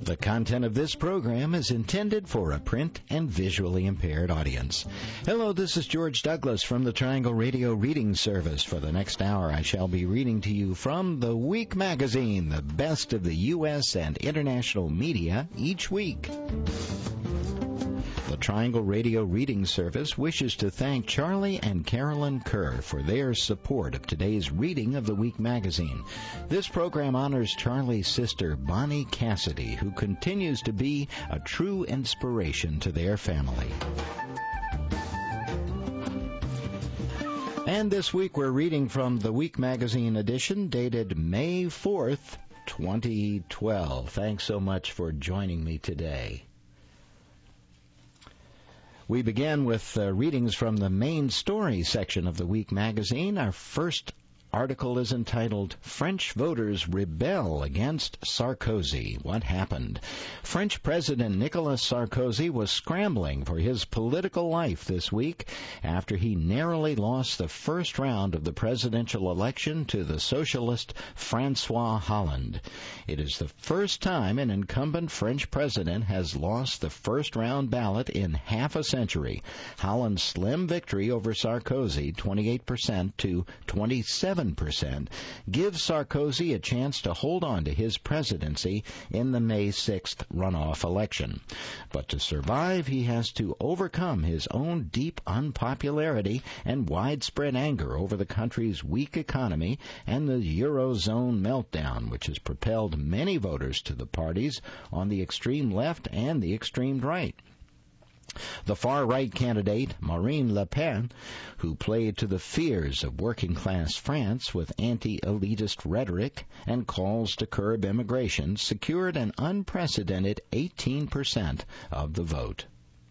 The content of this program is intended for a print and visually impaired audience. Hello, this is George Douglas from the Triangle Radio Reading Service. For the next hour, I shall be reading to you from The Week Magazine, the best of the U.S. and international media each week. The Triangle Radio Reading Service wishes to thank Charlie and Carolyn Kerr for their support of today's reading of the Week Magazine. This program honors Charlie's sister, Bonnie Cassidy, who continues to be a true inspiration to their family. And this week we're reading from the Week Magazine edition dated May 4th, 2012. Thanks so much for joining me today. We begin with readings from the main story section of the Week Magazine. Our first article is entitled, French Voters Rebel Against Sarkozy. What happened? French President Nicolas Sarkozy was scrambling for his political life this week after he narrowly lost the first round of the presidential election to the socialist François Hollande. It is the first time an incumbent French president has lost the first round ballot in half a century. Hollande's slim victory over Sarkozy, 28% to 27%, gives Sarkozy a chance to hold on to his presidency in the May 6th runoff election. But to survive, he has to overcome his own deep unpopularity and widespread anger over the country's weak economy and the Eurozone meltdown, which has propelled many voters to the parties on the extreme left and the extreme right. The far-right candidate, Marine Le Pen, who played to the fears of working-class France with anti-elitist rhetoric and calls to curb immigration, secured an unprecedented 18% of the vote.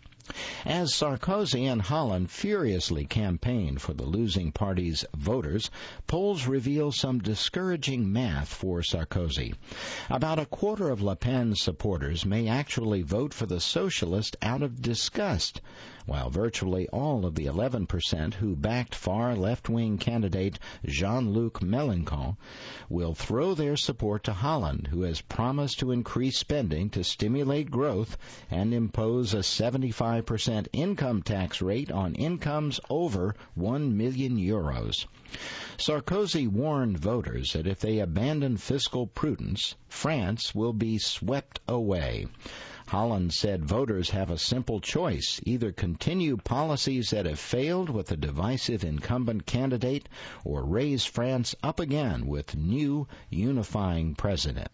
As Sarkozy and Hollande furiously campaigned for the losing party's voters, polls reveal some discouraging math for Sarkozy. About a quarter of Le Pen's supporters may actually vote for the socialist out of disgust, while virtually all of the 11% who backed far left-wing candidate Jean-Luc Mélenchon will throw their support to Hollande, who has promised to increase spending to stimulate growth and impose a 75% income tax rate on incomes over 1 million euros. Sarkozy warned voters that if they abandon fiscal prudence, France will be swept away. Hollande said voters have a simple choice: either continue policies that have failed with a divisive incumbent candidate or raise France up again with new unifying president.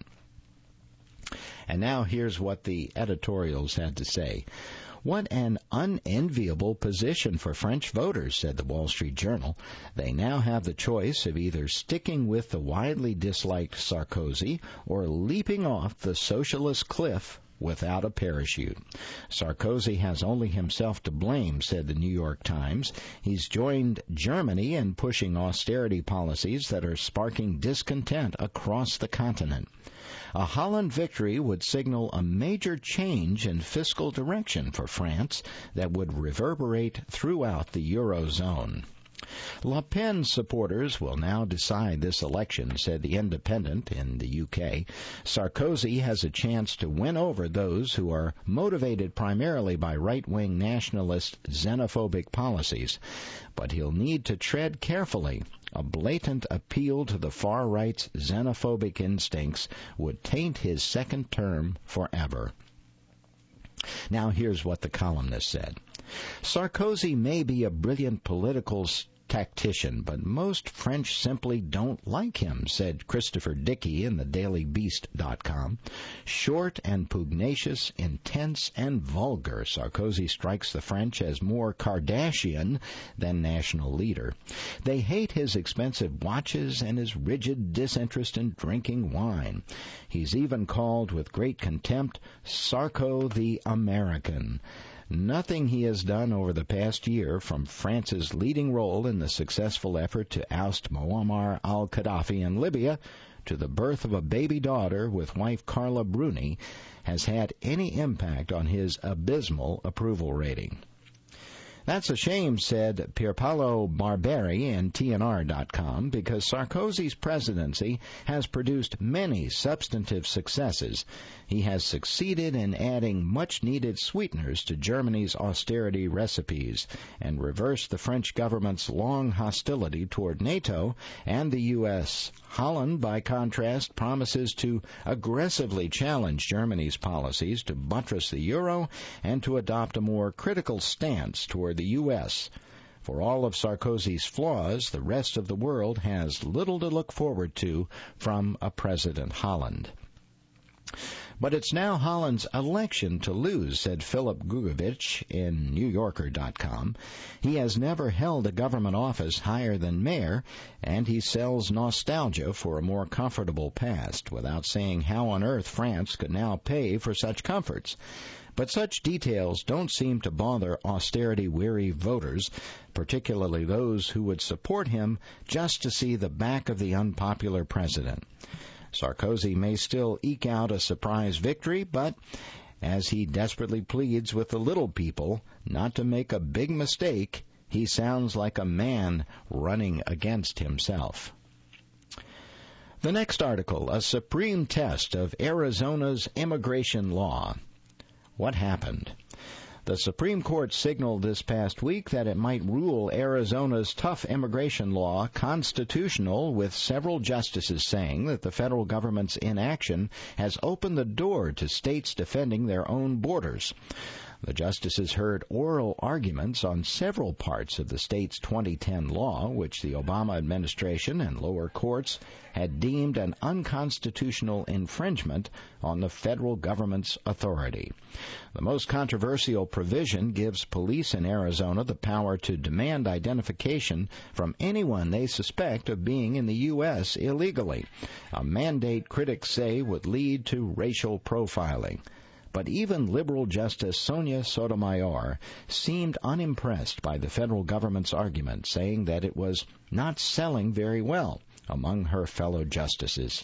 And now here's what the editorials had to say. What an unenviable position for French voters, said the Wall Street Journal. They now have the choice of either sticking with the widely disliked Sarkozy or leaping off the socialist cliff without a parachute. Sarkozy has only himself to blame, said the New York Times. He's joined Germany in pushing austerity policies that are sparking discontent across the continent. A Hollande victory would signal a major change in fiscal direction for France that would reverberate throughout the Eurozone. Le Pen supporters will now decide this election, said The Independent in the UK. Sarkozy has a chance to win over those who are motivated primarily by right-wing nationalist xenophobic policies, but he'll need to tread carefully. A blatant appeal to the far right's xenophobic instincts would taint his second term forever. Now here's what the columnist said. Sarkozy may be a brilliant political tactician, but most French simply don't like him, said Christopher Dickey in the DailyBeast.com. Short and pugnacious, intense and vulgar, Sarkozy strikes the French as more Kardashian than national leader. They hate his expensive watches and his rigid disinterest in drinking wine. He's even called with great contempt Sarko the American. Nothing he has done over the past year, from France's leading role in the successful effort to oust Muammar al-Gaddafi in Libya to the birth of a baby daughter with wife Carla Bruni, has had any impact on his abysmal approval rating. That's a shame, said Pierpaolo Barberi in TNR.com, because Sarkozy's presidency has produced many substantive successes. He has succeeded in adding much-needed sweeteners to Germany's austerity recipes and reversed the French government's long hostility toward NATO and the U.S. Holland, by contrast, promises to aggressively challenge Germany's policies to buttress the euro and to adopt a more critical stance toward the U.S. For all of Sarkozy's flaws, the rest of the world has little to look forward to from a President Holland. But it's now Holland's election to lose, said Philip Gugovic in NewYorker.com. He has never held a government office higher than mayor, and he sells nostalgia for a more comfortable past, without saying how on earth France could now pay for such comforts. But such details don't seem to bother austerity-weary voters, particularly those who would support him just to see the back of the unpopular president. Sarkozy may still eke out a surprise victory, but as he desperately pleads with the little people not to make a big mistake, he sounds like a man running against himself. The next article, a supreme test of Arizona's immigration law. What happened? The Supreme Court signaled this past week that it might rule Arizona's tough immigration law constitutional, with several justices saying that the federal government's inaction has opened the door to states defending their own borders. The justices heard oral arguments on several parts of the state's 2010 law, which the Obama administration and lower courts had deemed an unconstitutional infringement on the federal government's authority. The most controversial provision gives police in Arizona the power to demand identification from anyone they suspect of being in the U.S. illegally, a mandate critics say would lead to racial profiling. But even liberal Justice Sonia Sotomayor seemed unimpressed by the federal government's argument, saying that it was not selling very well among her fellow justices.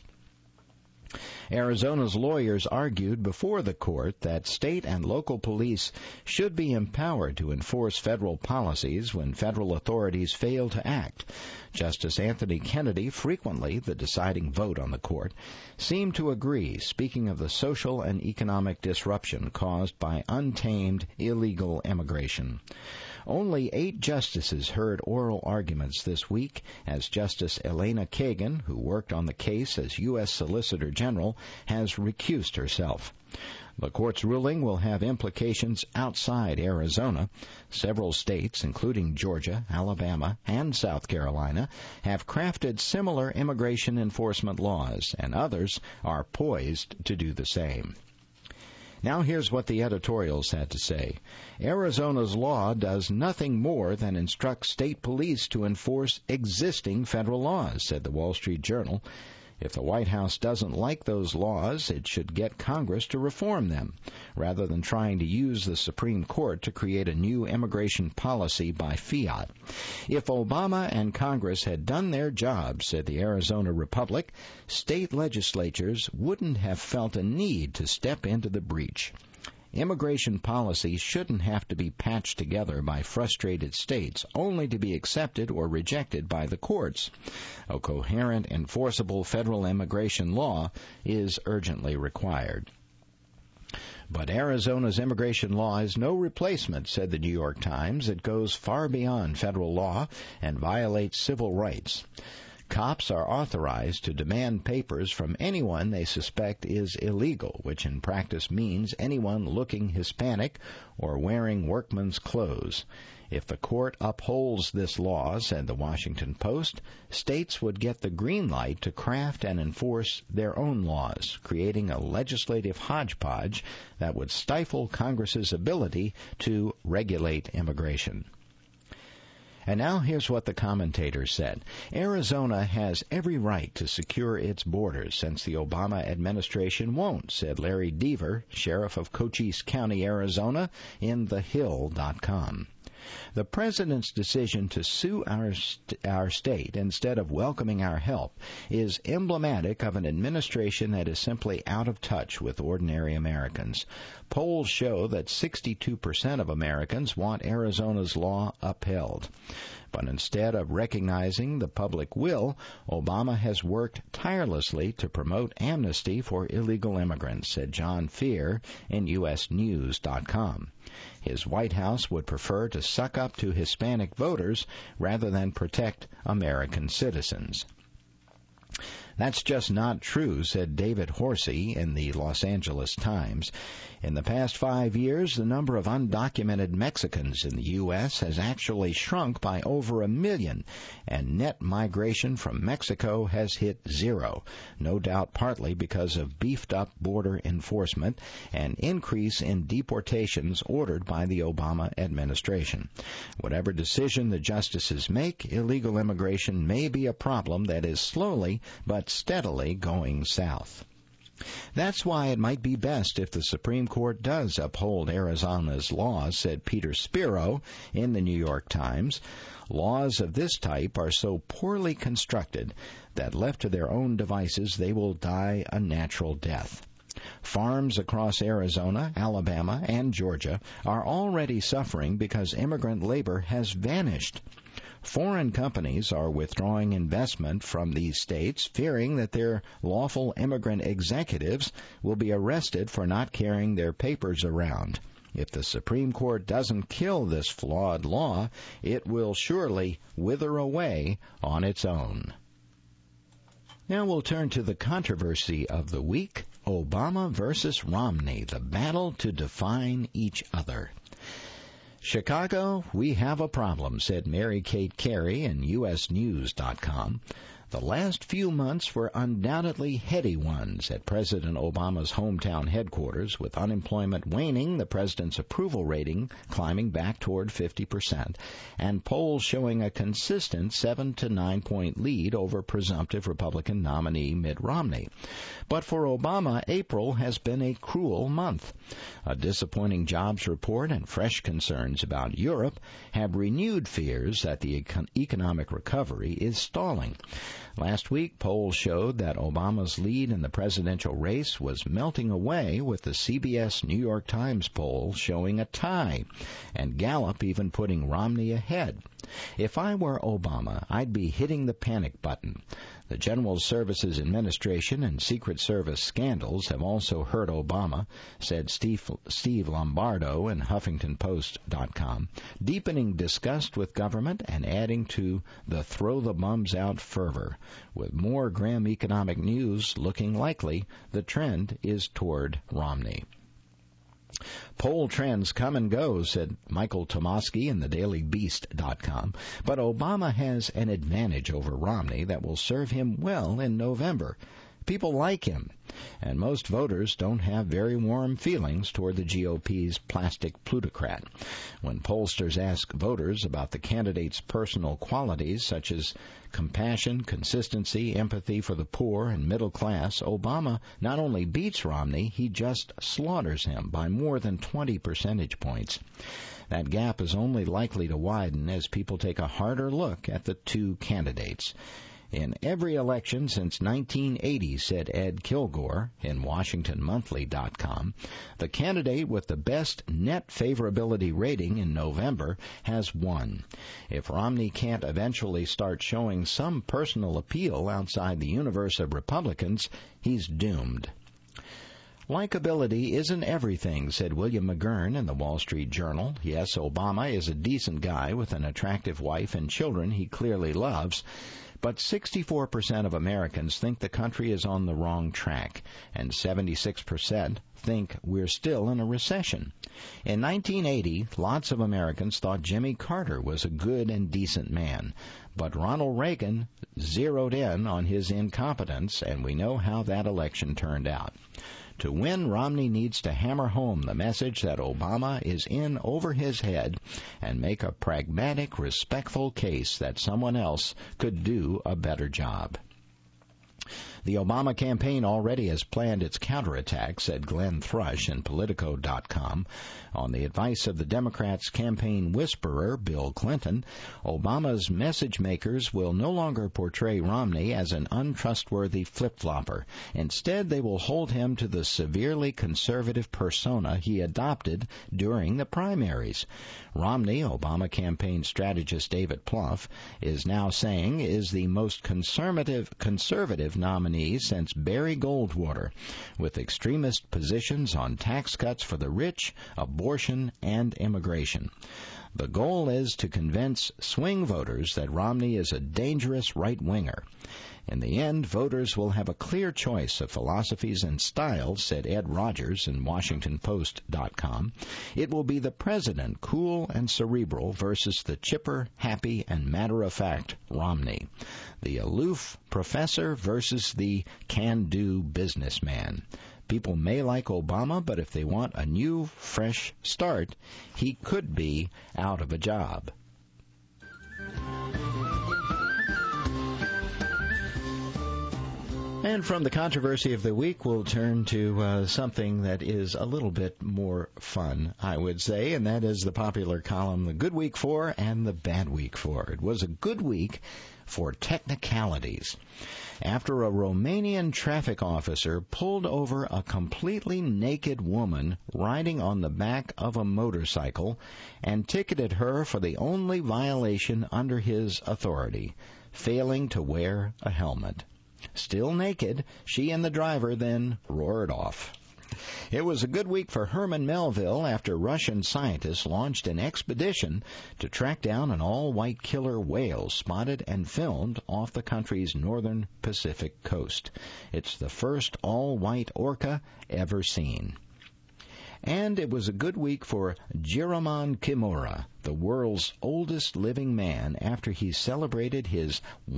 Arizona's lawyers argued before the court that state and local police should be empowered to enforce federal policies when federal authorities fail to act. Justice Anthony Kennedy, frequently the deciding vote on the court, seemed to agree, speaking of the social and economic disruption caused by untamed illegal immigration. Only 8 justices heard oral arguments this week, as Justice Elena Kagan, who worked on the case as U.S. Solicitor General, has recused herself. The court's ruling will have implications outside Arizona. Several states, including Georgia, Alabama, and South Carolina, have crafted similar immigration enforcement laws, and others are poised to do the same. Now here's what the editorials had to say. Arizona's law does nothing more than instruct state police to enforce existing federal laws, said the Wall Street Journal. If the White House doesn't like those laws, it should get Congress to reform them, rather than trying to use the Supreme Court to create a new immigration policy by fiat. If Obama and Congress had done their job, said the Arizona Republic, state legislatures wouldn't have felt a need to step into the breach. Immigration policy shouldn't have to be patched together by frustrated states, only to be accepted or rejected by the courts. A coherent, enforceable federal immigration law is urgently required. But Arizona's immigration law is no replacement, said the New York Times. It goes far beyond federal law and violates civil rights. Cops are authorized to demand papers from anyone they suspect is illegal, which in practice means anyone looking Hispanic or wearing workman's clothes. If the court upholds this law, said the Washington Post, states would get the green light to craft and enforce their own laws, creating a legislative hodgepodge that would stifle Congress's ability to regulate immigration. And now here's what the commentator said. Arizona has every right to secure its borders, since the Obama administration won't, said Larry Deaver, sheriff of Cochise County, Arizona, in TheHill.com. The president's decision to sue our state instead of welcoming our help is emblematic of an administration that is simply out of touch with ordinary Americans. Polls show that 62% of Americans want Arizona's law upheld. But instead of recognizing the public will, Obama has worked tirelessly to promote amnesty for illegal immigrants, said John Fear in USNews.com. His White House would prefer to suck up to Hispanic voters rather than protect American citizens. That's just not true, said David Horsey in the Los Angeles Times. In the past 5 years, the number of undocumented Mexicans in the U.S. has actually shrunk by over 1 million, and net migration from Mexico has hit zero, no doubt partly because of beefed-up border enforcement and increase in deportations ordered by the Obama administration. Whatever decision the justices make, illegal immigration may be a problem that is slowly but steadily going south. That's why it might be best if the Supreme Court does uphold Arizona's laws, said Peter Spiro in the New York Times. Laws of this type are so poorly constructed that left to their own devices they will die a natural death. Farms across Arizona, Alabama, and Georgia are already suffering because immigrant labor has vanished. Foreign companies are withdrawing investment from these states, fearing that their lawful immigrant executives will be arrested for not carrying their papers around. If the Supreme Court doesn't kill this flawed law, it will surely wither away on its own. Now we'll turn to the controversy of the week, Obama versus Romney, the battle to define each other. Chicago, we have a problem, said Mary Kate Carey in USNews.com. The last few months were undoubtedly heady ones at President Obama's hometown headquarters, with unemployment waning, the president's approval rating climbing back toward 50%, and polls showing a consistent 7 to 9 point lead over presumptive Republican nominee Mitt Romney. But for Obama, April has been a cruel month. A disappointing jobs report and fresh concerns about Europe have renewed fears that the economic recovery is stalling. Last week, polls showed that Obama's lead in the presidential race was melting away, with the CBS New York Times poll showing a tie, and Gallup even putting Romney ahead. If I were Obama, I'd be hitting the panic button. The General Services Administration and Secret Service scandals have also hurt Obama, said Steve Lombardo in HuffingtonPost.com, deepening disgust with government and adding to the throw-the-bums-out fervor. With more grim economic news looking likely, the trend is toward Romney. Poll trends come and go, said Michael Tomasky in thedailybeast.com, but Obama has an advantage over Romney that will serve him well in November. People like him, and most voters don't have very warm feelings toward the GOP's plastic plutocrat. When pollsters ask voters about the candidate's personal qualities, such as compassion, consistency, empathy for the poor and middle class, Obama not only beats Romney, he just slaughters him by more than 20 percentage points. That gap is only likely to widen as people take a harder look at the two candidates. In every election since 1980, said Ed Kilgore in WashingtonMonthly.com, the candidate with the best net favorability rating in November has won. If Romney can't eventually start showing some personal appeal outside the universe of Republicans, he's doomed. Likability isn't everything, said William McGurn in the Wall Street Journal. Yes, Obama is a decent guy with an attractive wife and children he clearly loves, but 64% of Americans think the country is on the wrong track, and 76% think we're still in a recession. In 1980, lots of Americans thought Jimmy Carter was a good and decent man, but Ronald Reagan zeroed in on his incompetence, and we know how that election turned out. To win, Romney needs to hammer home the message that Obama is in over his head and make a pragmatic, respectful case that someone else could do a better job. The Obama campaign already has planned its counterattack, said Glenn Thrush in Politico.com. On the advice of the Democrats' campaign whisperer, Bill Clinton, Obama's message makers will no longer portray Romney as an untrustworthy flip-flopper. Instead, they will hold him to the severely conservative persona he adopted during the primaries. Romney, Obama campaign strategist David Plouffe, is now saying is the most conservative nominee since Barry Goldwater, with extremist positions on tax cuts for the rich, abortion, and immigration. The goal is to convince swing voters that Romney is a dangerous right-winger. In the end, voters will have a clear choice of philosophies and styles, said Ed Rogers in WashingtonPost.com. It will be the president, cool and cerebral, versus the chipper, happy, and matter-of-fact Romney. The aloof professor versus the can-do businessman. People may like Obama, but if they want a new, fresh start, he could be out of a job. And from the controversy of the week, we'll turn to something that is a little bit more fun, I would say, and that is the popular column, The Good Week For and The Bad Week For. It was a good week for technicalities. After a Romanian traffic officer pulled over a completely naked woman riding on the back of a motorcycle and ticketed her for the only violation under his authority, failing to wear a helmet. Still naked, she and the driver then roared off. It was a good week for Herman Melville after Russian scientists launched an expedition to track down an all-white killer whale spotted and filmed off the country's northern Pacific coast. It's the first all-white orca ever seen. And it was a good week for Jiraman Kimura, the world's oldest living man, after he celebrated his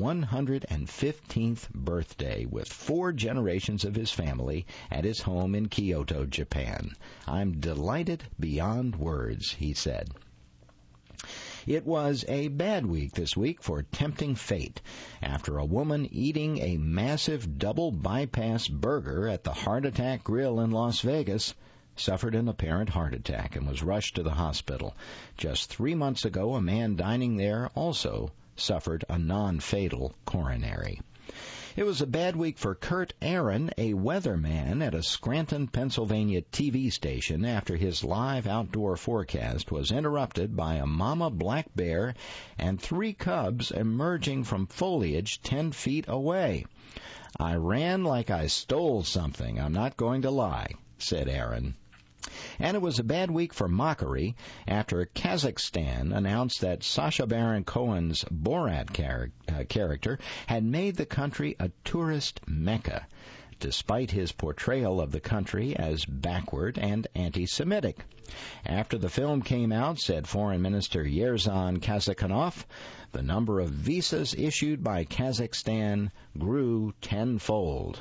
115th birthday with 4 generations of his family at his home in Kyoto, Japan. I'm delighted beyond words, he said. It was a bad week this week for tempting fate after a woman eating a massive double bypass burger at the Heart Attack Grill in Las Vegas suffered an apparent heart attack and was rushed to the hospital. Just 3 months ago, a man dining there also suffered a non-fatal coronary. It was a bad week for Kurt Aaron, a weatherman at a Scranton, Pennsylvania TV station, after his live outdoor forecast was interrupted by a mama black bear and 3 cubs emerging from foliage 10 feet away. I ran like I stole something, I'm not going to lie, said Aaron. And it was a bad week for mockery after Kazakhstan announced that Sacha Baron Cohen's Borat character had made the country a tourist mecca, despite his portrayal of the country as backward and anti-Semitic. After the film came out, said Foreign Minister Yerzhan Kazakhanov, the number of visas issued by Kazakhstan grew tenfold.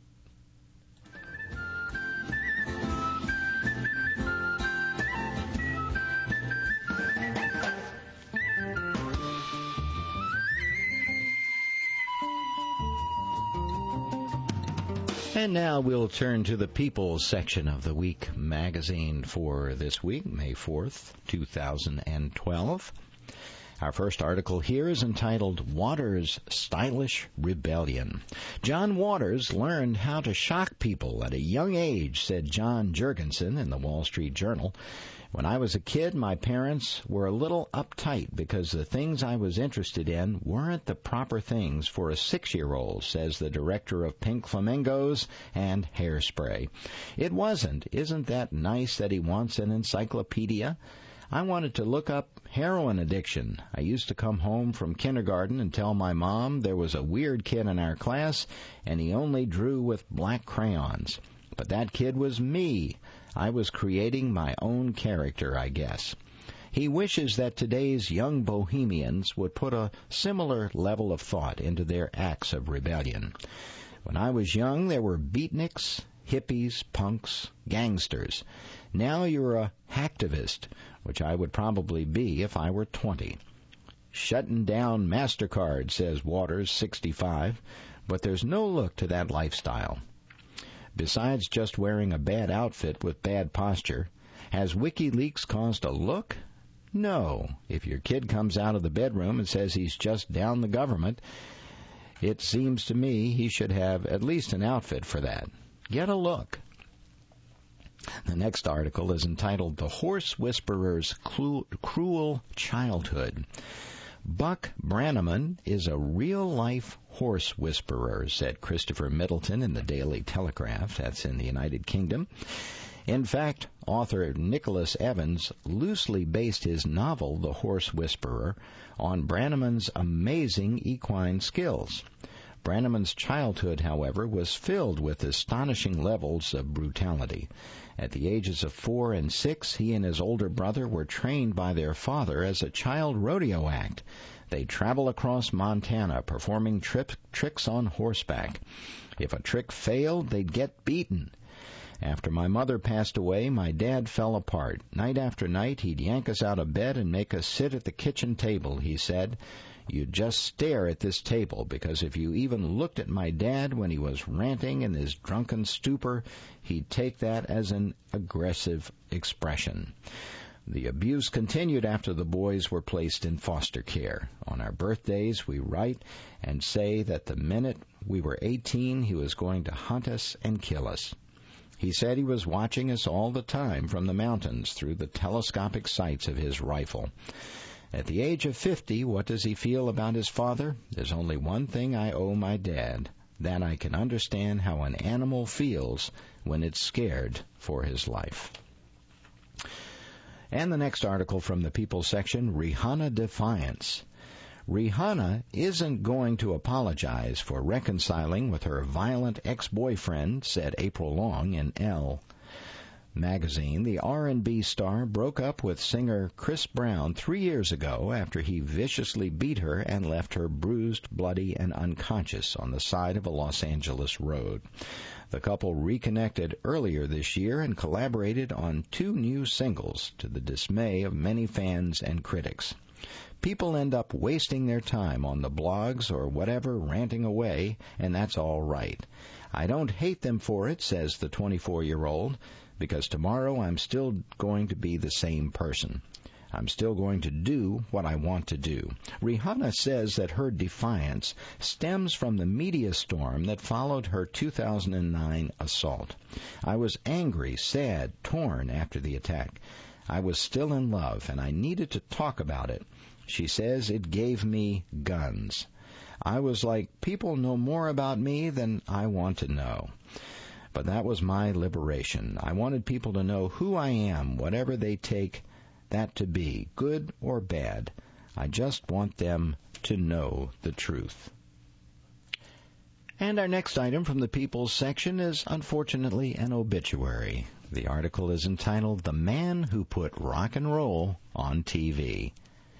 And now we'll turn to the People's section of the Week magazine for this week, May 4th, 2012. Our first article here is entitled, Waters' Stylish Rebellion. John Waters learned how to shock people at a young age, said John Jurgensen in the Wall Street Journal. When I was a kid, my parents were a little uptight because the things I was interested in weren't the proper things for a 6-year-old, says the director of Pink Flamingos and Hairspray. It wasn't. Isn't that nice that he wants an encyclopedia? I wanted to look up heroin addiction. I used to come home from kindergarten and tell my mom there was a weird kid in our class and he only drew with black crayons. But that kid was me. I was creating my own character, I guess. He wishes that today's young bohemians would put a similar level of thought into their acts of rebellion. When I was young, there were beatniks, hippies, punks, gangsters. Now you're a hacktivist, which I would probably be if I were 20. Shutting down MasterCard, says Waters, 65. but there's no look to that lifestyle. Besides just wearing a bad outfit with bad posture, has WikiLeaks caused a look? No. If your kid comes out of the bedroom and says he's just down the government, it seems to me he should have at least an outfit for that. Get a look. The next article is entitled The Horse Whisperer's Cruel Childhood. Buck Brannaman is a real-life horse whisperer, said Christopher Middleton in the Daily Telegraph. That's in the United Kingdom. In fact, author Nicholas Evans loosely based his novel, The Horse Whisperer, on Brannaman's amazing equine skills. Brannaman's childhood, however, was filled with astonishing levels of brutality. At the ages of 4 and 6, he and his older brother were trained by their father as a child rodeo act. They travel across Montana, performing tricks on horseback. If a trick failed, they'd get beaten. After my mother passed away, my dad fell apart. Night after night, he'd yank us out of bed and make us sit at the kitchen table, he said. You'd just stare at this table, because if you even looked at my dad when he was ranting in his drunken stupor, he'd take that as an aggressive expression. The abuse continued after the boys were placed in foster care. On our birthdays, we write and say that the minute we were 18, he was going to hunt us and kill us. He said he was watching us all the time from the mountains through the telescopic sights of his rifle. At the age of 50, what does he feel about his father? There's only one thing I owe my dad, that I can understand how an animal feels when it's scared for his life. And the next article from the People section, Rihanna Defiance. Rihanna isn't going to apologize for reconciling with her violent ex-boyfriend, said April Long in Elle magazine. The R&B star broke up with singer Chris Brown 3 years ago after he viciously beat her and left her bruised, bloody, and unconscious on the side of a Los Angeles road. The couple reconnected earlier this year and collaborated on 2 new singles, to the dismay of many fans and critics. People end up wasting their time on the blogs or whatever, ranting away, and that's all right. I don't hate them for it, says the 24-year-old, because tomorrow I'm still going to be the same person. I'm still going to do what I want to do. Rihanna says that her defiance stems from the media storm that followed her 2009 assault. I was angry, sad, torn after the attack. I was still in love, and I needed to talk about it. She says it gave me guns. I was like, people know more about me than I want to know. But that was my liberation. I wanted people to know who I am, whatever they take that to be, good or bad. I just want them to know the truth. And our next item from the People's section is, unfortunately, an obituary. The article is entitled, The Man Who Put Rock and Roll on TV.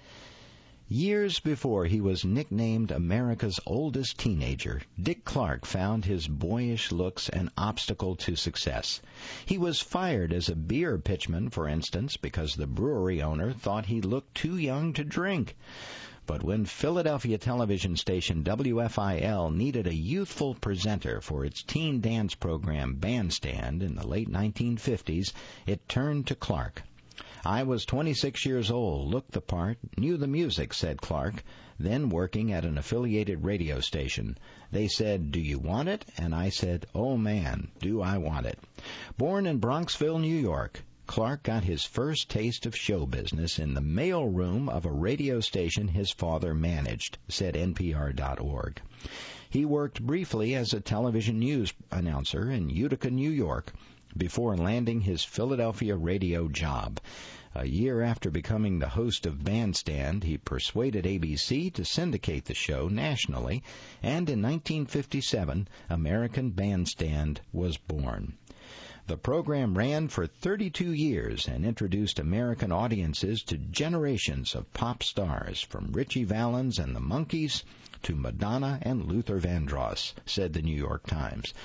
Years before he was nicknamed America's oldest teenager, Dick Clark found his boyish looks an obstacle to success. He was fired as a beer pitchman, for instance, because the brewery owner thought he looked too young to drink. But when Philadelphia television station WFIL needed a youthful presenter for its teen dance program Bandstand in the late 1950s, it turned to Clark. I was 26 years old, looked the part, knew the music, said Clark, then working at an affiliated radio station. They said, do you want it? And I said, oh man, do I want it. Born in Bronxville, New York, Clark got his first taste of show business in the mailroom of a radio station his father managed, said NPR.org. He worked briefly as a television news announcer in Utica, New York, before landing his Philadelphia radio job. A year after becoming the host of Bandstand, he persuaded ABC to syndicate the show nationally, and in 1957, American Bandstand was born. The program ran for 32 years and introduced American audiences to generations of pop stars, from Ritchie Valens and the Monkees to Madonna and Luther Vandross, said the New York Times.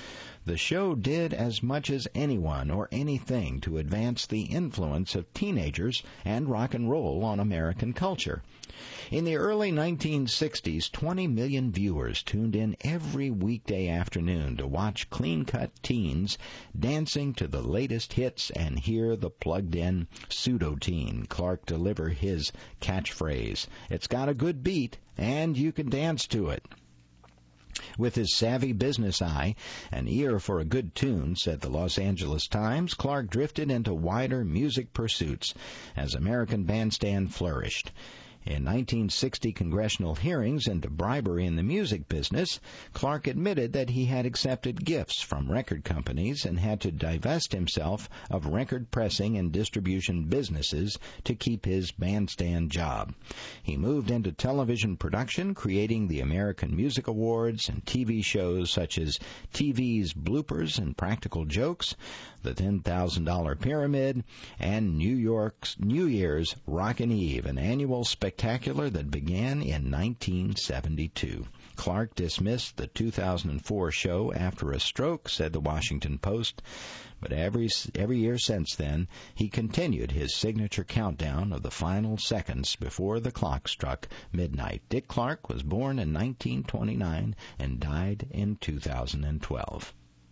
the show did as much as anyone or anything to advance the influence of teenagers and rock and roll on American culture. In the early 1960s, 20 million viewers tuned in every weekday afternoon to watch clean-cut teens dancing to the latest hits and hear the plugged-in pseudo-teen Clark deliver his catchphrase, "It's got a good beat, and you can dance to it." With his savvy business eye, an ear for a good tune, said the Los Angeles Times, Clark drifted into wider music pursuits as American Bandstand flourished. In 1960 congressional hearings into bribery in the music business, Clark admitted that he had accepted gifts from record companies and had to divest himself of record pressing and distribution businesses to keep his bandstand job. He moved into television production, creating the American Music Awards and TV shows such as TV's Bloopers and Practical Jokes, The $10,000 Pyramid, and New Year's Rockin' Eve, an annual spectacular that began in 1972. Clark dismissed the 2004 show after a stroke, said the Washington Post, but every year since then, he continued his signature countdown of the final seconds before the clock struck midnight. Dick Clark was born in 1929 and died in 2012.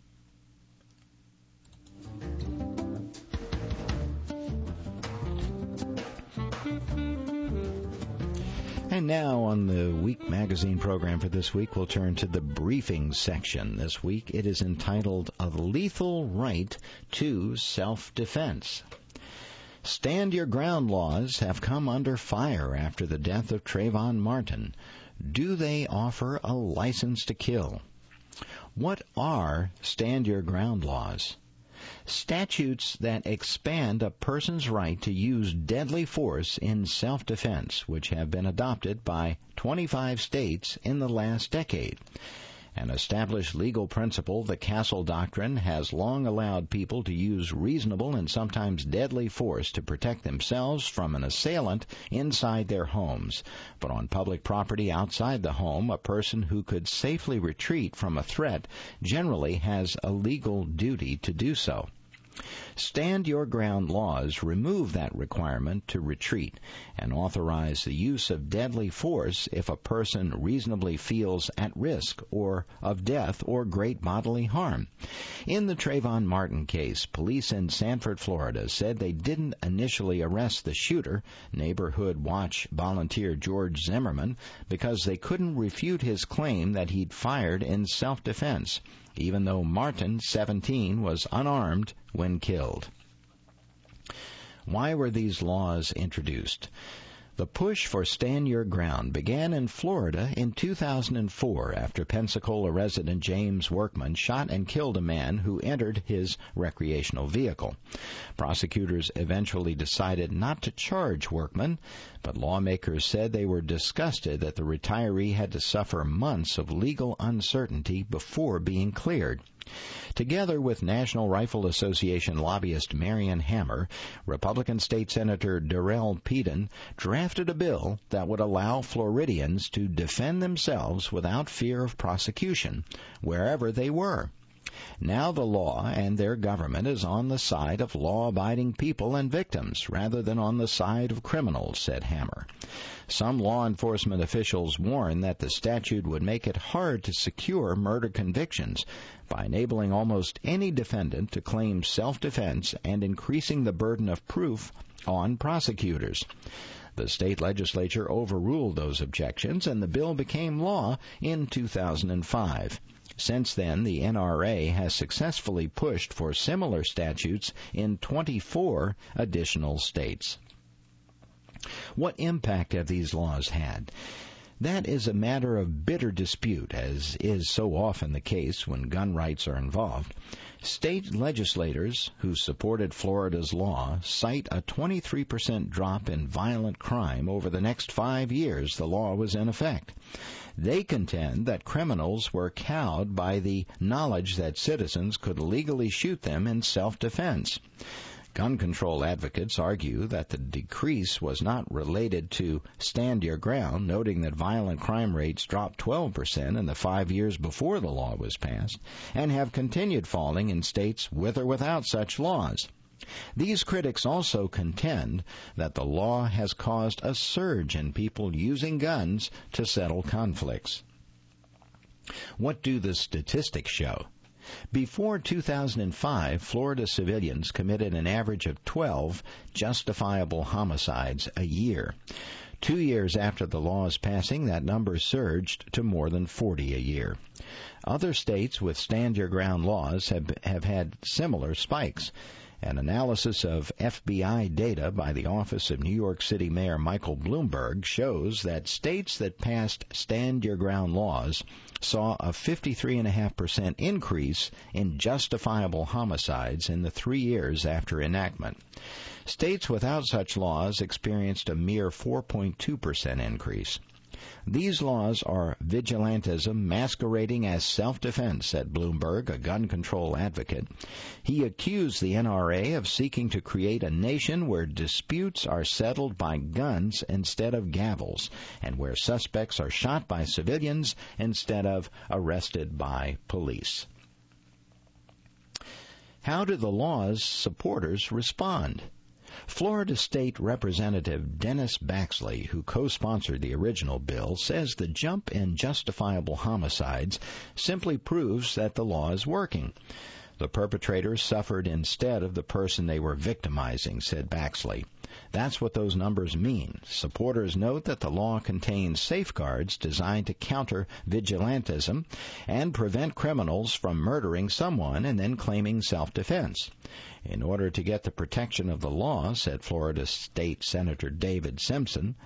And now on the Week Magazine program for this week, we'll turn to the briefing section. This week it is entitled A Lethal Right to Self-Defense. Stand Your Ground laws have come under fire after the death of Trayvon Martin. Do they offer a license to kill? What are Stand Your Ground laws? Statutes that expand a person's right to use deadly force in self-defense, which have been adopted by 25 states in the last decade. An established legal principle, the Castle Doctrine, has long allowed people to use reasonable and sometimes deadly force to protect themselves from an assailant inside their homes. But on public property outside the home, a person who could safely retreat from a threat generally has a legal duty to do so. Stand Your Ground laws remove that requirement to retreat and authorize the use of deadly force if a person reasonably feels at risk or of death or great bodily harm. In the Trayvon Martin case, police in Sanford, Florida, said they didn't initially arrest the shooter, Neighborhood Watch volunteer George Zimmerman, because they couldn't refute his claim that he'd fired in self-defense, even though Martin, 17, was unarmed when killed. Why were these laws introduced? The push for Stand Your Ground began in Florida in 2004 after Pensacola resident James Workman shot and killed a man who entered his recreational vehicle. Prosecutors eventually decided not to charge Workman, but lawmakers said they were disgusted that the retiree had to suffer months of legal uncertainty before being cleared. Together with National Rifle Association lobbyist Marion Hammer, Republican State Senator Darrell Peden drafted a bill that would allow Floridians to defend themselves without fear of prosecution, wherever they were. Now the law and their government is on the side of law-abiding people and victims rather than on the side of criminals, said Hammer. Some law enforcement officials warn that the statute would make it hard to secure murder convictions by enabling almost any defendant to claim self-defense and increasing the burden of proof on prosecutors. The state legislature overruled those objections, and the bill became law in 2005. Since then, the NRA has successfully pushed for similar statutes in 24 additional states. What impact have these laws had? That is a matter of bitter dispute, as is so often the case when gun rights are involved. State legislators who supported Florida's law cite a 23% drop in violent crime over the next 5 years the law was in effect. They contend that criminals were cowed by the knowledge that citizens could legally shoot them in self-defense. Gun control advocates argue that the decrease was not related to stand your ground, noting that violent crime rates dropped 12% in the 5 years before the law was passed, and have continued falling in states with or without such laws. These critics also contend that the law has caused a surge in people using guns to settle conflicts. What do the statistics show? Before 2005, Florida civilians committed an average of 12 justifiable homicides a year. 2 years after the law's passing, that number surged to more than 40 a year. Other states with stand-your-ground laws have had similar spikes. An analysis of FBI data by the Office of New York City Mayor Michael Bloomberg shows that states that passed stand-your-ground laws saw a 53.5% increase in justifiable homicides in the 3 years after enactment. States without such laws experienced a mere 4.2% increase. These laws are vigilantism masquerading as self-defense, said Bloomberg, a gun control advocate. He accused the NRA of seeking to create a nation where disputes are settled by guns instead of gavels, and where suspects are shot by civilians instead of arrested by police. How do the law's supporters respond? Florida State Representative Dennis Baxley, who co-sponsored the original bill, says the jump in justifiable homicides simply proves that the law is working. The perpetrators suffered instead of the person they were victimizing, said Baxley. That's what those numbers mean. Supporters note that the law contains safeguards designed to counter vigilantism and prevent criminals from murdering someone and then claiming self-defense. In order to get the protection of the law, said Florida State Senator David Simmons,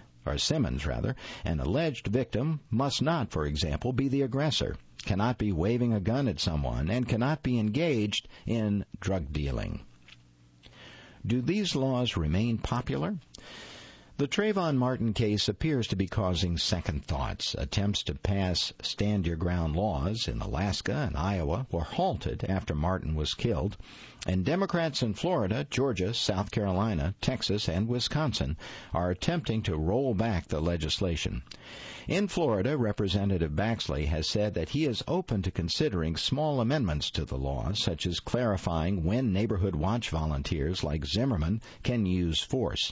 an alleged victim must not, for example, be the aggressor, cannot be waving a gun at someone, and cannot be engaged in drug dealing. Do these laws remain popular? The Trayvon Martin case appears to be causing second thoughts. Attempts to pass stand-your-ground laws in Alaska and Iowa were halted after Martin was killed, and Democrats in Florida, Georgia, South Carolina, Texas, and Wisconsin are attempting to roll back the legislation. In Florida, Representative Baxley has said that he is open to considering small amendments to the law, such as clarifying when neighborhood watch volunteers like Zimmerman can use force.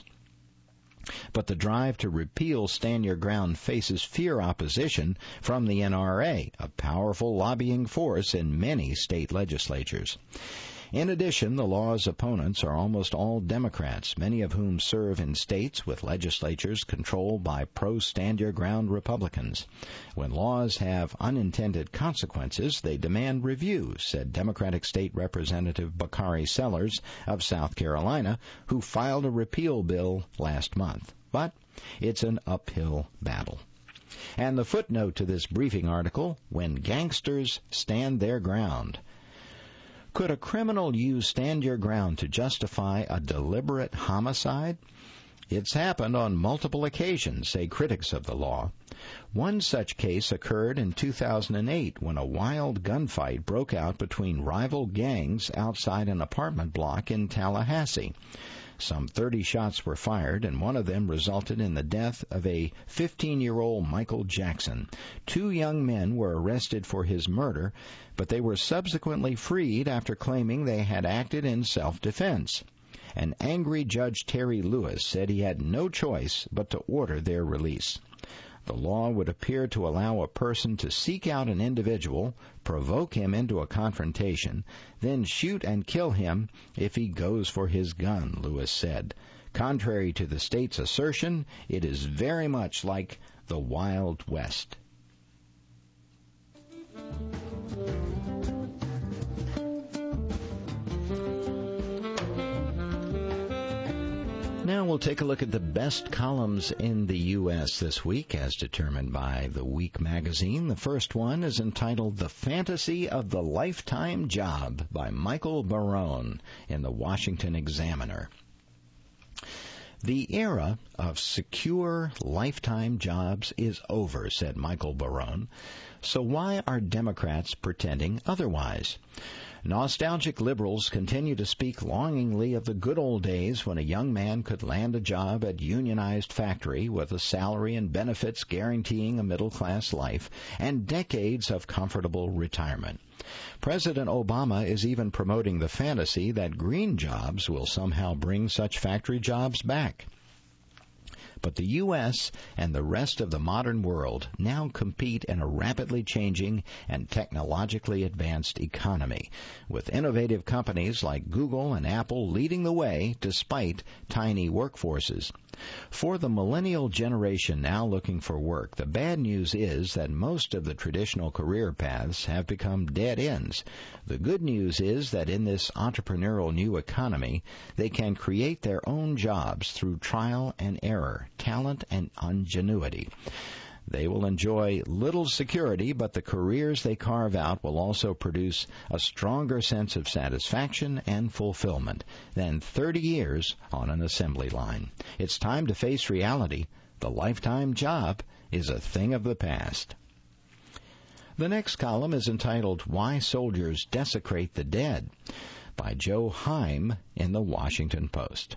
But the drive to repeal Stand Your Ground faces fierce opposition from the NRA, a powerful lobbying force in many state legislatures. In addition, the law's opponents are almost all Democrats, many of whom serve in states with legislatures controlled by pro-stand-your-ground Republicans. When laws have unintended consequences, they demand review, said Democratic State Representative Bakari Sellers of South Carolina, who filed a repeal bill last month. But it's an uphill battle. And the footnote to this briefing article, When Gangsters Stand Their Ground. Could a criminal use stand your ground to justify a deliberate homicide? It's happened on multiple occasions, say critics of the law. One such case occurred in 2008 when a wild gunfight broke out between rival gangs outside an apartment block in Tallahassee. Some 30 shots were fired, and one of them resulted in the death of a 15-year-old Michael Jackson. 2 young men were arrested for his murder, but they were subsequently freed after claiming they had acted in self-defense. An angry Judge Terry Lewis said he had no choice but to order their release. The law would appear to allow a person to seek out an individual, provoke him into a confrontation, then shoot and kill him if he goes for his gun, Lewis said. Contrary to the state's assertion, it is very much like the Wild West. Now we'll take a look at the best columns in the U.S. this week, as determined by The Week magazine. The first one is entitled The Fantasy of the Lifetime Job by Michael Barone in the Washington Examiner. The era of secure lifetime jobs is over, said Michael Barone. So why are Democrats pretending otherwise? Nostalgic liberals continue to speak longingly of the good old days when a young man could land a job at unionized factory with a salary and benefits guaranteeing a middle-class life and decades of comfortable retirement. President Obama is even promoting the fantasy that green jobs will somehow bring such factory jobs back. But the U.S. and the rest of the modern world now compete in a rapidly changing and technologically advanced economy, with innovative companies like Google and Apple leading the way despite tiny workforces. For the millennial generation now looking for work, the bad news is that most of the traditional career paths have become dead ends. The good news is that in this entrepreneurial new economy, they can create their own jobs through trial and error, talent and ingenuity. They will enjoy little security, but the careers they carve out will also produce a stronger sense of satisfaction and fulfillment than 30 years on an assembly line. It's time to face reality. The lifetime job is a thing of the past. The next column is entitled, Why Soldiers Desecrate the Dead, by Joe Heim in the Washington Post.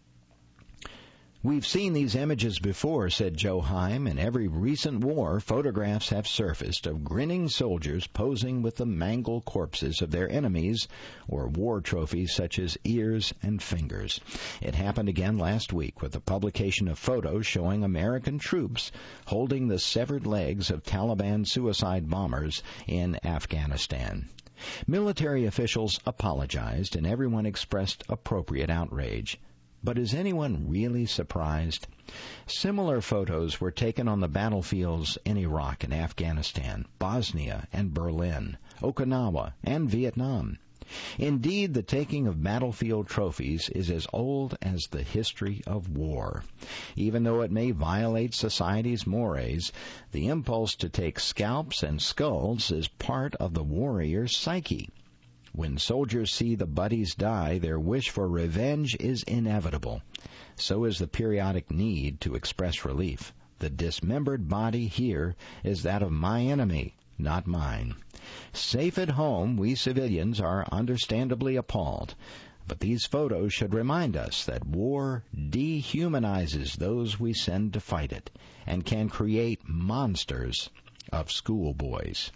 We've seen these images before, said Joe Heim. In every recent war, photographs have surfaced of grinning soldiers posing with the mangled corpses of their enemies or war trophies such as ears and fingers. It happened again last week with the publication of photos showing American troops holding the severed legs of Taliban suicide bombers in Afghanistan. Military officials apologized and everyone expressed appropriate outrage. But is anyone really surprised? Similar photos were taken on the battlefields in Iraq and Afghanistan, Bosnia and Berlin, Okinawa and Vietnam. Indeed, the taking of battlefield trophies is as old as the history of war. Even though it may violate society's mores, the impulse to take scalps and skulls is part of the warrior's psyche. When soldiers see the buddies die, their wish for revenge is inevitable. So is the periodic need to express relief. The dismembered body here is that of my enemy, not mine. Safe at home, we civilians are understandably appalled. But these photos should remind us that war dehumanizes those we send to fight it and can create monsters of schoolboys.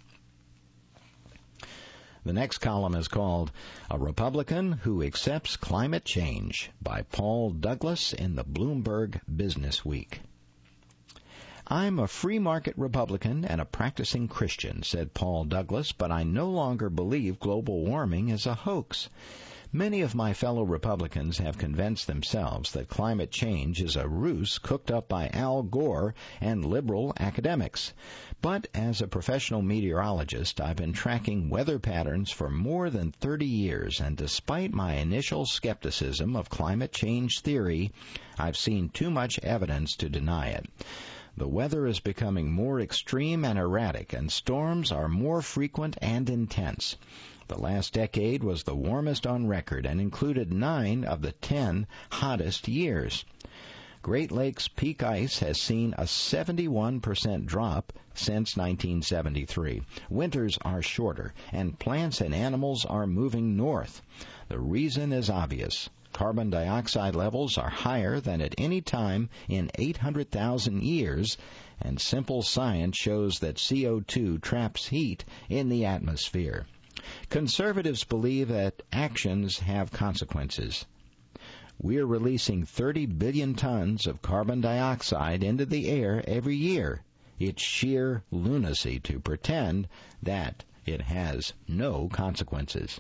The next column is called A Republican Who Accepts Climate Change by Paul Douglas in the Bloomberg Business Week. I'm a free market Republican and a practicing Christian, said Paul Douglas, but I no longer believe global warming is a hoax. Many of my fellow Republicans have convinced themselves that climate change is a ruse cooked up by Al Gore and liberal academics. But as a professional meteorologist, I've been tracking weather patterns for more than 30 years, and despite my initial skepticism of climate change theory, I've seen too much evidence to deny it. The weather is becoming more extreme and erratic, and storms are more frequent and intense. The last decade was the warmest on record and included 9 of the 10 hottest years. Great Lakes peak ice has seen a 71% drop since 1973. Winters are shorter, and plants and animals are moving north. The reason is obvious. Carbon dioxide levels are higher than at any time in 800,000 years, and simple science shows that CO2 traps heat in the atmosphere. Conservatives believe that actions have consequences. We're releasing 30 billion tons of carbon dioxide into the air every year. It's sheer lunacy to pretend that it has no consequences.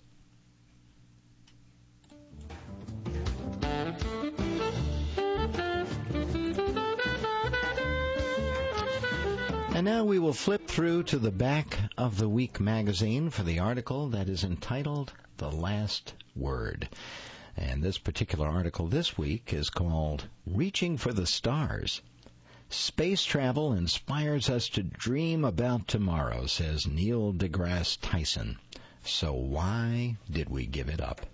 And now we will flip through to the back of the Week magazine for the article that is entitled The Last Word. And this particular article this week is called Reaching for the Stars. Space travel inspires us to dream about tomorrow, says Neil deGrasse Tyson. So why did we give it up?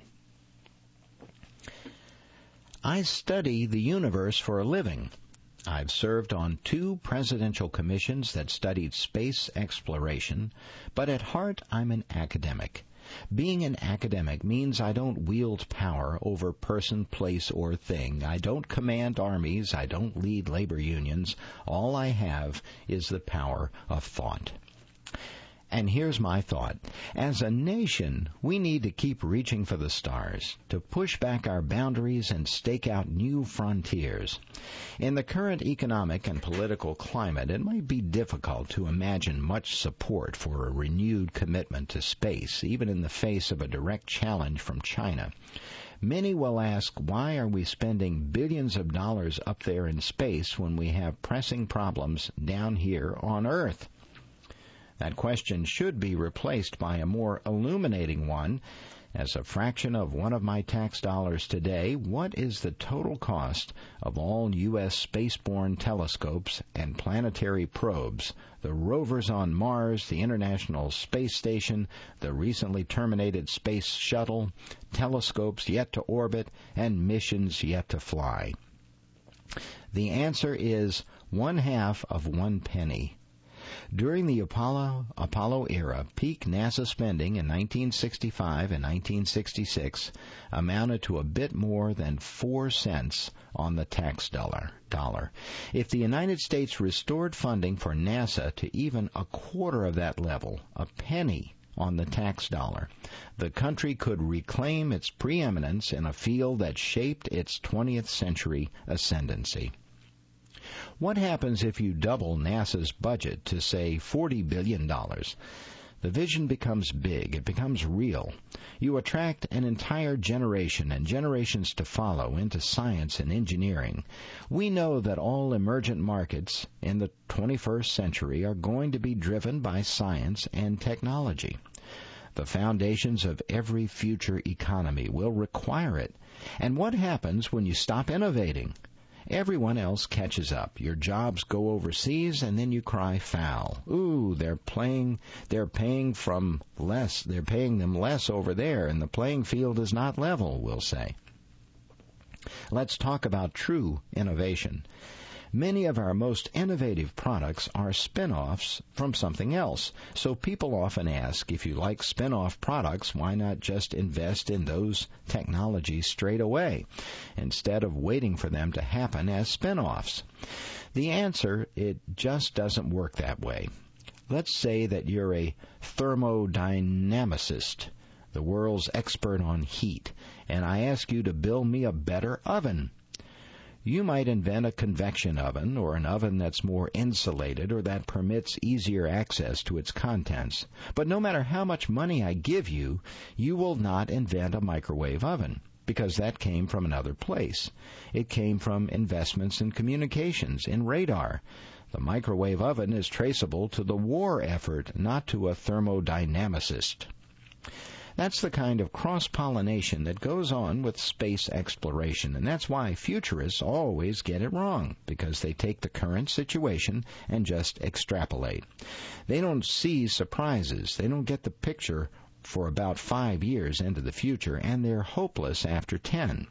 I study the universe for a living. I've served on 2 presidential commissions that studied space exploration, but at heart I'm an academic. Being an academic means I don't wield power over person, place, or thing. I don't command armies. I don't lead labor unions. All I have is the power of thought. And here's my thought. As a nation, we need to keep reaching for the stars, to push back our boundaries and stake out new frontiers. In the current economic and political climate, it might be difficult to imagine much support for a renewed commitment to space, even in the face of a direct challenge from China. Many will ask, why are we spending billions of dollars up there in space when we have pressing problems down here on Earth? That question should be replaced by a more illuminating one. As a fraction of one of my tax dollars today, what is the total cost of all U.S. spaceborne telescopes and planetary probes, the rovers on Mars, the International Space Station, the recently terminated Space Shuttle, telescopes yet to orbit, and missions yet to fly? The answer is 1/2 of 1 penny. During the Apollo era, peak NASA spending in 1965 and 1966 amounted to a bit more than 4 cents on the tax dollar. If the United States restored funding for NASA to even a quarter of that level, a penny on the tax dollar, the country could reclaim its preeminence in a field that shaped its 20th century ascendancy. What happens if you double NASA's budget to, say, $40 billion? The vision becomes big. It becomes real. You attract an entire generation and generations to follow into science and engineering. We know that all emergent markets in the 21st century are going to be driven by science and technology. The foundations of every future economy will require it. And what happens when you stop innovating? Everyone else catches up. Your jobs go overseas, and then you cry foul. Ooh, they're paying them less over there, and the playing field is not level, we'll say. Let's talk about true innovation. Many of our most innovative products are spin-offs from something else. So people often ask, if you like spin-off products, why not just invest in those technologies straight away, instead of waiting for them to happen as spin-offs? The answer, it just doesn't work that way. Let's say that you're a thermodynamicist, the world's expert on heat, and I ask you to build me a better oven. You might invent a convection oven, or an oven that's more insulated, or that permits easier access to its contents. But no matter how much money I give you, you will not invent a microwave oven, because that came from another place. It came from investments in communications, in radar. The microwave oven is traceable to the war effort, not to a thermodynamicist. That's the kind of cross-pollination that goes on with space exploration, and that's why futurists always get it wrong, because they take the current situation and just extrapolate. They don't see surprises. They don't get the picture for about 5 years into the future, and they're hopeless after 10.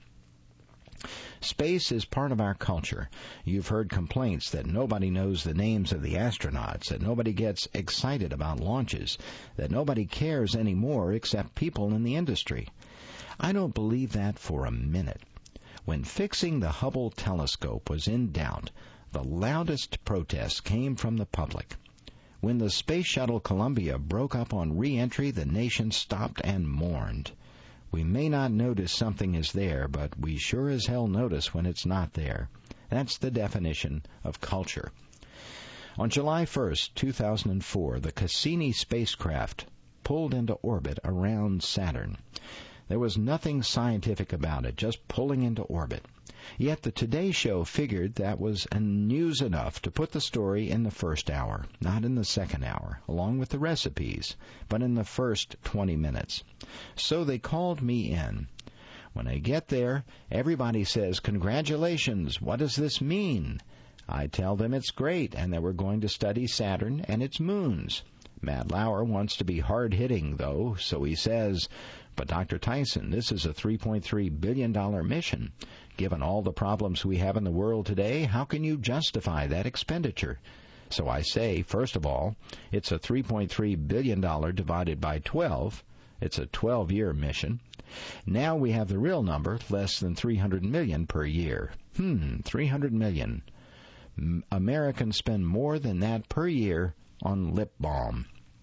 Space is part of our culture. You've heard complaints that nobody knows the names of the astronauts, that nobody gets excited about launches, that nobody cares anymore except people in the industry. I don't believe that for a minute. When fixing the Hubble telescope was in doubt, the loudest protests came from the public. When the Space Shuttle Columbia broke up on re-entry, the nation stopped and mourned. We may not notice something is there, but we sure as hell notice when it's not there. That's the definition of culture. On July 1st, 2004, the Cassini spacecraft pulled into orbit around Saturn. There was nothing scientific about it, just pulling into orbit. Yet the Today Show figured that was news enough to put the story in the first hour, not in the second hour, along with the recipes, but in the first 20 minutes. So they called me in. When I get there, everybody says, "Congratulations, what does this mean?" I tell them it's great and that we're going to study Saturn and its moons. Matt Lauer wants to be hard-hitting, though, so he says, "But Dr. Tyson, this is a $3.3 billion mission. Given all the problems we have in the world today, how can you justify that expenditure?" So I say, first of all, it's a $3.3 billion divided by 12, It's a 12-year mission. Now we have the real number, less than 300 million per year. 300 million. Americans spend more than that per year on lip balm.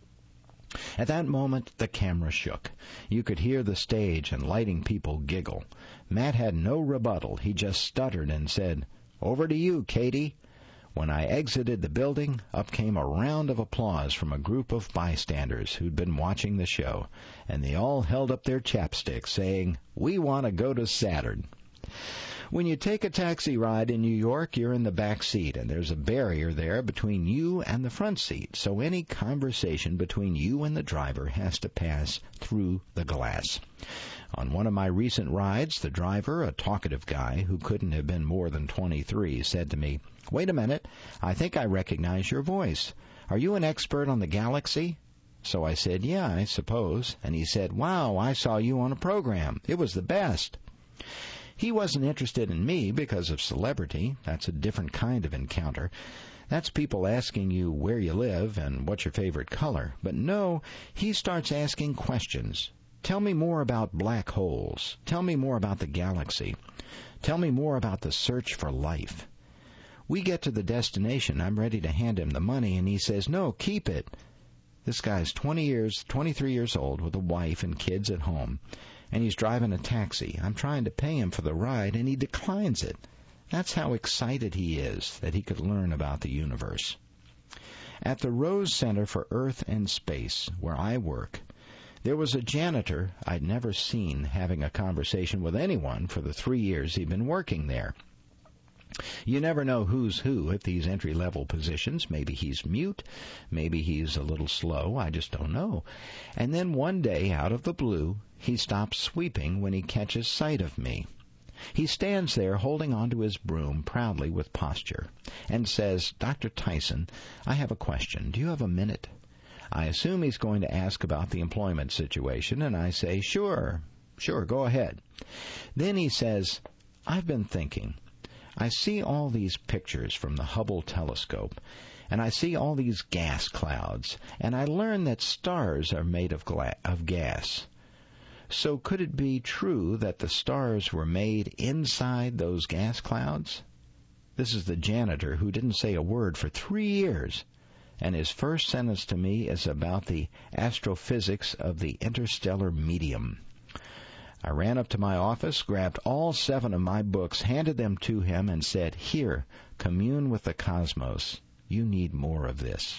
At that moment, the camera shook. You could hear the stage and lighting people giggle. Matt had no rebuttal. He just stuttered and said, "Over to you, Katie." When I exited the building, up came a round of applause from a group of bystanders who'd been watching the show, and they all held up their chapsticks, saying, "We want to go to Saturn." When you take a taxi ride in New York, you're in the back seat, and there's a barrier there between you and the front seat, so any conversation between you and the driver has to pass through the glass. On one of my recent rides, the driver, a talkative guy who couldn't have been more than 23, said to me, "Wait a minute, I think I recognize your voice. Are you an expert on the galaxy?" So I said, "Yeah, I suppose." And he said, "Wow, I saw you on a program. It was the best." He wasn't interested in me because of celebrity. That's a different kind of encounter. That's people asking you where you live and what's your favorite color. But no, he starts asking questions. Tell me more about black holes. Tell me more about the galaxy. Tell me more about the search for life. We get to the destination. I'm ready to hand him the money, and he says, "No, keep it." This guy's 23 years old with a wife and kids at home, and he's driving a taxi. I'm trying to pay him for the ride, and he declines it. That's how excited he is that he could learn about the universe. At the Rose Center for Earth and Space, where I work, there was a janitor I'd never seen having a conversation with anyone for the 3 years he'd been working there. You never know who's who at these entry-level positions. Maybe he's mute. Maybe he's a little slow. I just don't know. And then one day, out of the blue, he stops sweeping when he catches sight of me. He stands there holding onto his broom proudly with posture and says, "Dr. Tyson, I have a question. Do you have a minute?" I assume he's going to ask about the employment situation, and I say, Sure, go ahead. Then he says, "I've been thinking. I see all these pictures from the Hubble telescope, and I see all these gas clouds, and I learn that stars are made of gas. So could it be true that the stars were made inside those gas clouds?" This is the janitor who didn't say a word for 3 years, and his first sentence to me is about the astrophysics of the interstellar medium. I ran up to my office, grabbed all 7 of my books, handed them to him, and said, "Here, commune with the cosmos. You need more of this."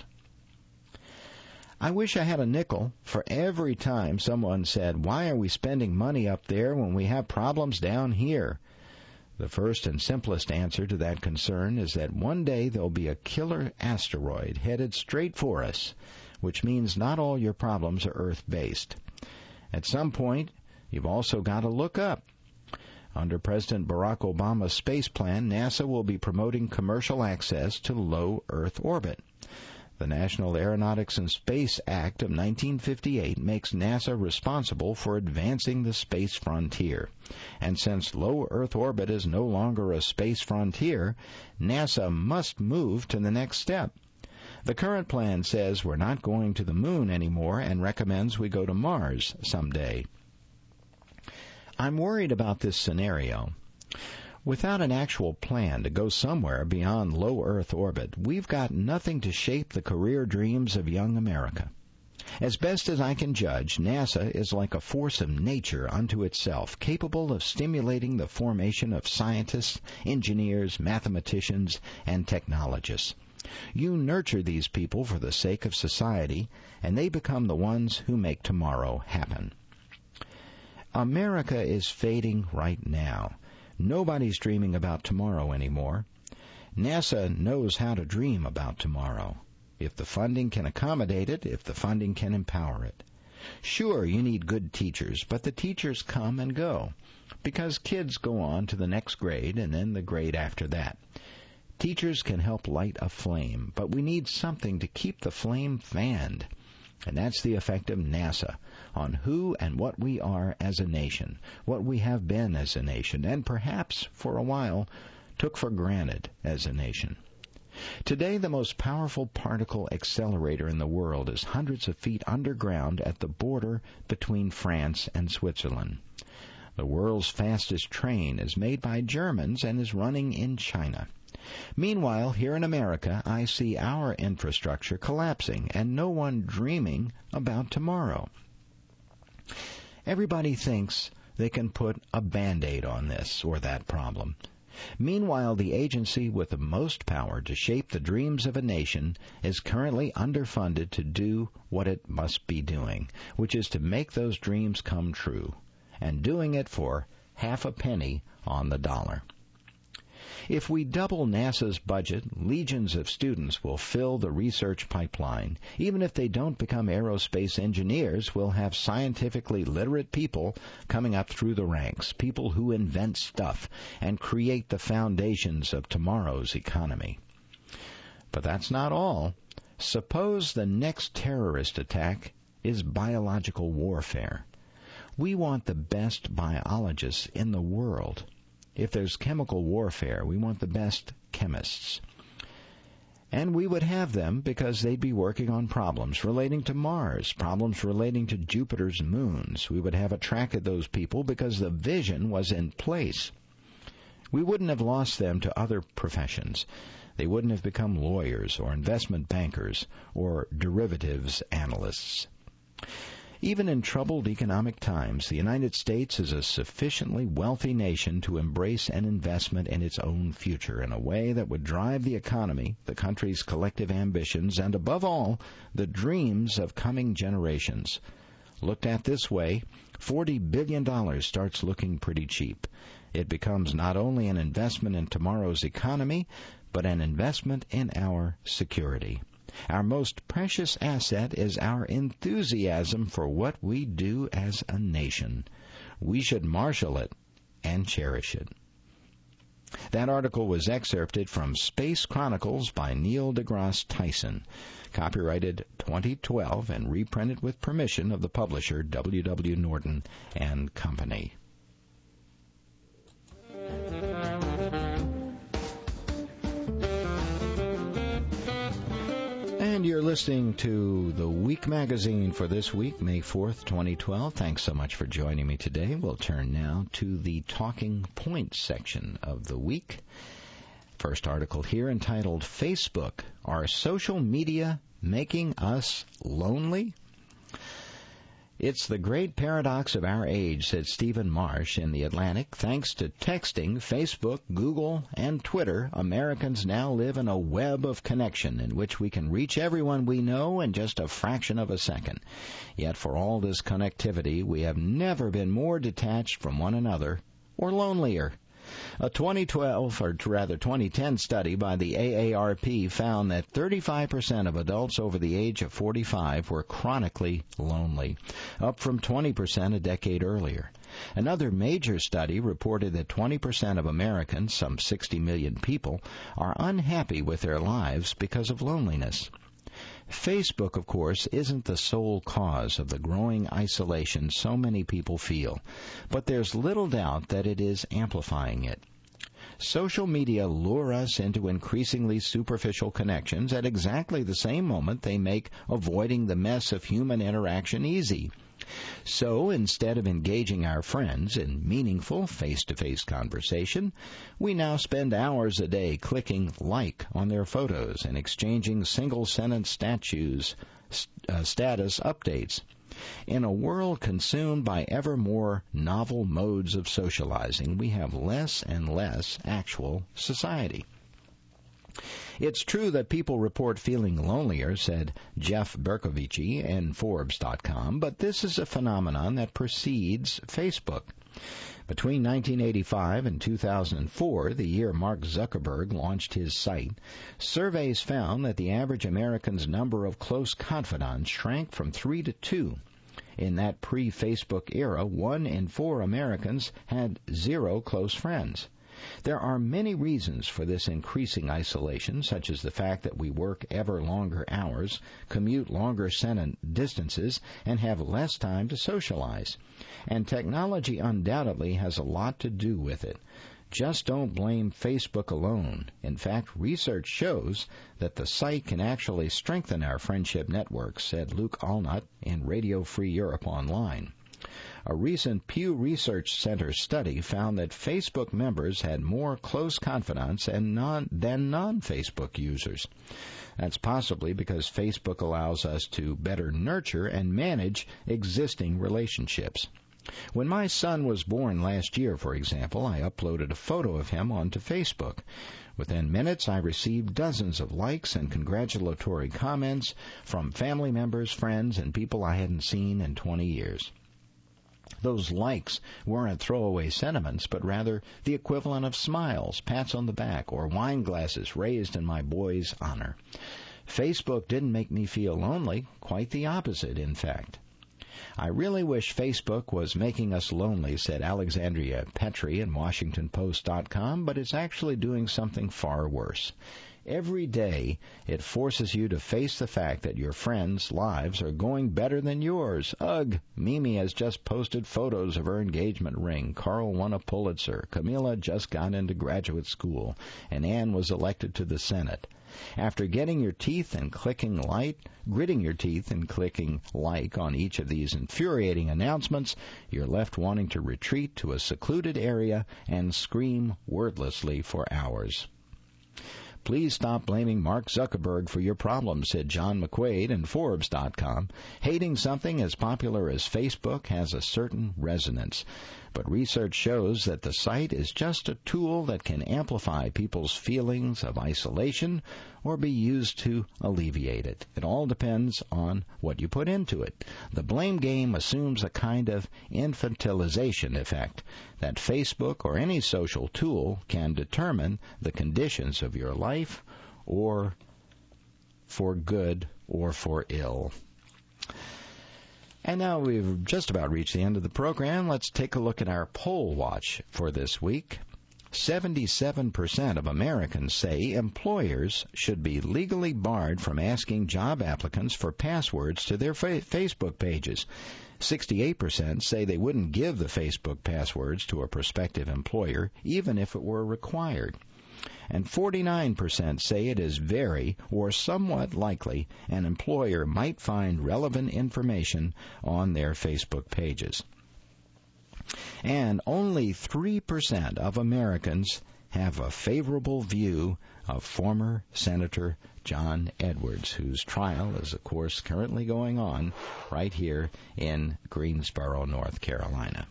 I wish I had a nickel for every time someone said, "Why are we spending money up there when we have problems down here?" The first and simplest answer to that concern is that one day there'll be a killer asteroid headed straight for us, which means not all your problems are Earth-based. At some point, you've also got to look up. Under President Barack Obama's space plan, NASA will be promoting commercial access to low Earth orbit. The National Aeronautics and Space Act of 1958 makes NASA responsible for advancing the space frontier. And since low Earth orbit is no longer a space frontier, NASA must move to the next step. The current plan says we're not going to the moon anymore and recommends we go to Mars someday. I'm worried about this scenario. Without an actual plan to go somewhere beyond low Earth orbit, we've got nothing to shape the career dreams of young America. As best as I can judge, NASA is like a force of nature unto itself, capable of stimulating the formation of scientists, engineers, mathematicians, and technologists. You nurture these people for the sake of society, and they become the ones who make tomorrow happen. America is fading right now. Nobody's dreaming about tomorrow anymore. NASA knows how to dream about tomorrow, if the funding can accommodate it, if the funding can empower it. Sure, you need good teachers, but the teachers come and go, because kids go on to the next grade and then the grade after that. Teachers can help light a flame, but we need something to keep the flame fanned. And that's the effect of NASA on who and what we are as a nation, what we have been as a nation, and perhaps, for a while, took for granted as a nation. Today, the most powerful particle accelerator in the world is hundreds of feet underground at the border between France and Switzerland. The world's fastest train is made by Germans and is running in China. Meanwhile, here in America, I see our infrastructure collapsing and no one dreaming about tomorrow. Everybody thinks they can put a Band-Aid on this or that problem. Meanwhile, the agency with the most power to shape the dreams of a nation is currently underfunded to do what it must be doing, which is to make those dreams come true, and doing it for half a penny on the dollar. If we double NASA's budget, legions of students will fill the research pipeline. Even if they don't become aerospace engineers, we'll have scientifically literate people coming up through the ranks, people who invent stuff and create the foundations of tomorrow's economy. But that's not all. Suppose the next terrorist attack is biological warfare. We want the best biologists in the world. If there's chemical warfare, we want the best chemists. And we would have them because they'd be working on problems relating to Mars, problems relating to Jupiter's moons. We would have attracted those people because the vision was in place. We wouldn't have lost them to other professions. They wouldn't have become lawyers or investment bankers or derivatives analysts. Even in troubled economic times, the United States is a sufficiently wealthy nation to embrace an investment in its own future in a way that would drive the economy, the country's collective ambitions, and above all, the dreams of coming generations. Looked at this way, $40 billion starts looking pretty cheap. It becomes not only an investment in tomorrow's economy, but an investment in our security. Our most precious asset is our enthusiasm for what we do as a nation. We should marshal it and cherish it. That article was excerpted from Space Chronicles by Neil deGrasse Tyson, copyrighted 2012 and reprinted with permission of the publisher W.W. Norton and Company. And you're listening to The Week Magazine for this week, May 4th, 2012. Thanks so much for joining me today. We'll turn now to the Talking Points section of the week. First article here entitled, Facebook, Are Social Media Making Us Lonely? It's the great paradox of our age, said Stephen Marsh in The Atlantic. Thanks to texting, Facebook, Google, and Twitter, Americans now live in a web of connection in which we can reach everyone we know in just a fraction of a second. Yet for all this connectivity, we have never been more detached from one another or lonelier. A 2010 study by the AARP found that 35% of adults over the age of 45 were chronically lonely, up from 20% a decade earlier. Another major study reported that 20% of Americans, some 60 million people, are unhappy with their lives because of loneliness. Facebook, of course, isn't the sole cause of the growing isolation so many people feel, but there's little doubt that it is amplifying it. Social media lure us into increasingly superficial connections at exactly the same moment they make avoiding the mess of human interaction easy. So, instead of engaging our friends in meaningful face-to-face conversation, we now spend hours a day clicking like on their photos and exchanging single-sentence status updates. In a world consumed by ever more novel modes of socializing, we have less and less actual society. It's true that people report feeling lonelier, said Jeff Bercovici in Forbes.com, but this is a phenomenon that precedes Facebook. Between 1985 and 2004, the year Mark Zuckerberg launched his site, surveys found that the average American's number of close confidants shrank from 3 to 2. In that pre-Facebook era, 1 in 4 Americans had 0 close friends. There are many reasons for this increasing isolation, such as the fact that we work ever longer hours, commute longer distances, and have less time to socialize. And technology undoubtedly has a lot to do with it. Just don't blame Facebook alone. In fact, research shows that the site can actually strengthen our friendship networks, said Luke Allnut in Radio Free Europe Online. A recent Pew Research Center study found that Facebook members had more close confidants than non-Facebook users. That's possibly because Facebook allows us to better nurture and manage existing relationships. When my son was born last year, for example, I uploaded a photo of him onto Facebook. Within minutes, I received dozens of likes and congratulatory comments from family members, friends, and people I hadn't seen in 20 years. Those likes weren't throwaway sentiments, but rather the equivalent of smiles, pats on the back, or wine glasses raised in my boy's honor. Facebook didn't make me feel lonely, quite the opposite, in fact. I really wish Facebook was making us lonely, said Alexandria Petrie in WashingtonPost.com, but it's actually doing something far worse. Every day, it forces you to face the fact that your friends' lives are going better than yours. Ugh! Mimi has just posted photos of her engagement ring. Carl won a Pulitzer. Camila just got into graduate school. And Anne was elected to the Senate. After gritting your teeth and clicking like on each of these infuriating announcements, you're left wanting to retreat to a secluded area and scream wordlessly for hours. Please stop blaming Mark Zuckerberg for your problems, said John McQuaid in Forbes.com. Hating something as popular as Facebook has a certain resonance. But research shows that the site is just a tool that can amplify people's feelings of isolation or be used to alleviate it. It all depends on what you put into it. The blame game assumes a kind of infantilization effect that Facebook or any social tool can determine the conditions of your life, or for good or for ill. And now we've just about reached the end of the program. Let's take a look at our poll watch for this week. 77% of Americans say employers should be legally barred from asking job applicants for passwords to their Facebook pages. 68% say they wouldn't give the Facebook passwords to a prospective employer, even if it were required. And 49% say it is very or somewhat likely an employer might find relevant information on their Facebook pages. And only 3% of Americans have a favorable view of former Senator John Edwards, whose trial is, of course, currently going on right here in Greensboro, North Carolina.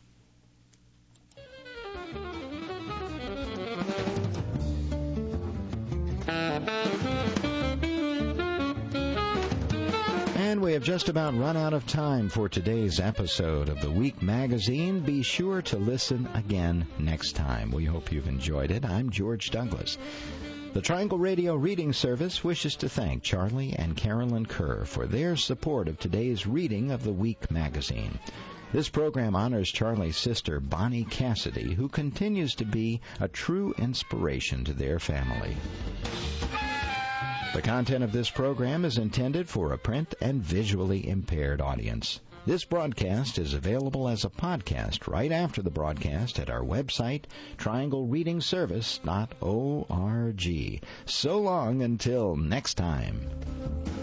And we have just about run out of time for today's episode of the Week Magazine. Be sure to listen again next time. We hope you've enjoyed it. I'm George Douglas. The Triangle Radio Reading Service wishes to thank Charlie and Carolyn Kerr for their support of today's reading of the Week Magazine. This program honors Charlie's sister, Bonnie Cassidy, who continues to be a true inspiration to their family. The content of this program is intended for a print and visually impaired audience. This broadcast is available as a podcast right after the broadcast at our website, trianglereadingservice.org. So long until next time.